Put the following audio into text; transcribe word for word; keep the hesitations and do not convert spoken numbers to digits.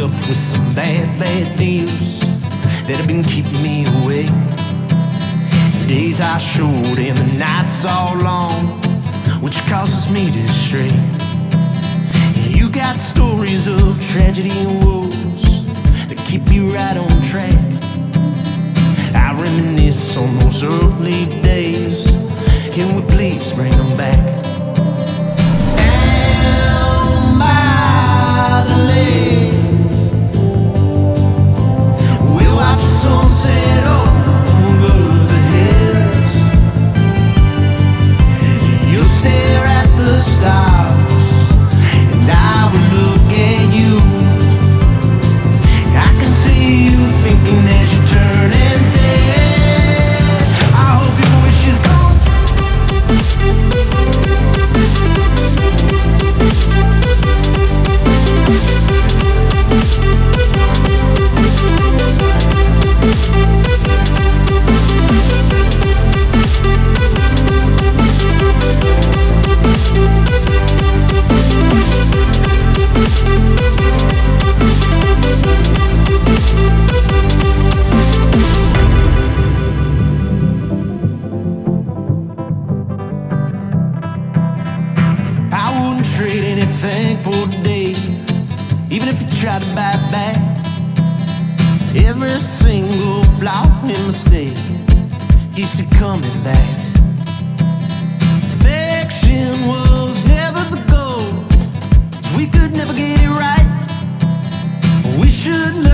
up with some bad, bad deals that have been keeping me awake. Days are short and the nights are long, which causes me to stray. And you got stories of tragedy and woes that keep you right on track. I reminisce on those early days. Can we please bring them back? Down by the lake, we'll watch the sunset over the hills. You'll stare at the stars, and I will look at you. I can see you thinking as you turn and say, I hope your wish is gone. Trade anything for today, even if you try to buy it back. Every single flaw and mistake keeps you coming back. Perfection was never the goal, we could never get it right. We should learn